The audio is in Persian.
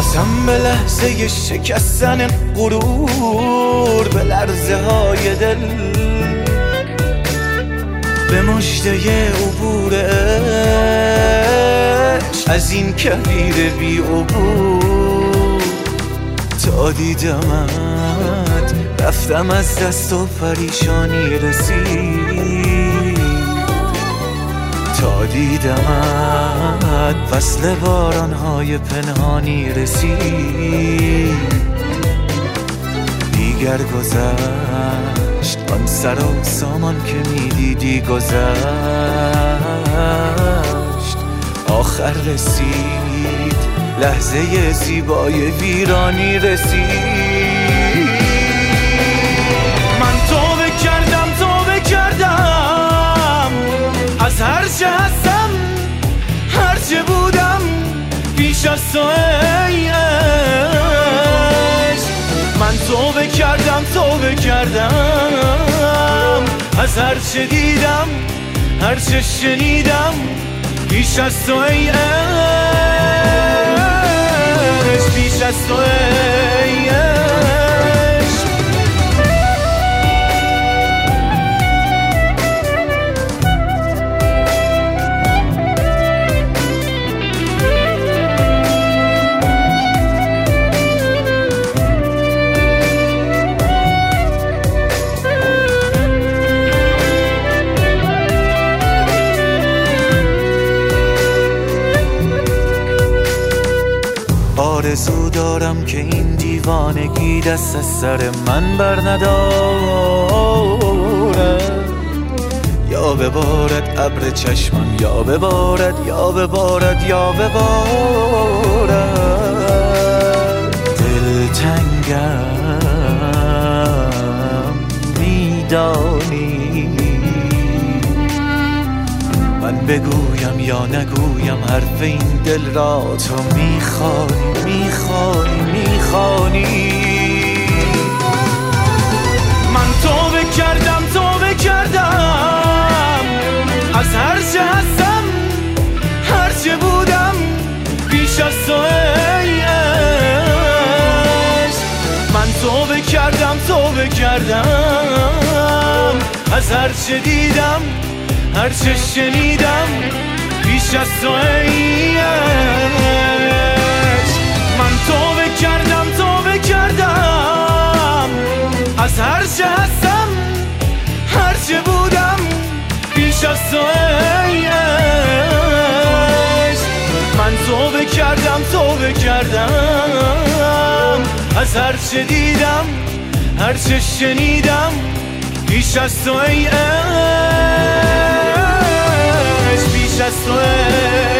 بازم به لحظه شکستن غرور، به لرزه های دل، به مژده عبور عشق از این کویر بی عبور. تا دیدمت رفتم از دست و پریشانی رسید، تا دیدمت فصل بارانهای پنهانی رسید. دیگر گذشت آن سر و سامان که میدیدی گذشت، آخر رسید لحظه زیبای ویرانی رسید. من توبه کردم از هر چه هستم، هر چه بودم پیش از تو ای عشق. من توبه کردم از هر چه دیدم، هر چه شنیدم پیش از تو ای عشق، پیش از تو ای عشق. آرزو دارم که این دیوانگی دست از سر من بر ندارد، یا ببارد ابر چشمم، یا ببارد، یا ببارد، یا ببارد. دلتنگم میدانی، من بگویم یا نگویم حرف این دل را تو میخوانی. من توبه کردم از هر چه هستم، هر چه بودم پیش از تو ای عشق. من توبه کردم از هر چه دیدم، هر چه شنیدم پیش از تو ای عشق. من توبه کردم از هر چه هستم، هر چه بودم پیش از تو ای عشق. من توبه کردم از هر چه دیدم، هر چه شنیدم پیش از تو ای عشق، پیش از تو ای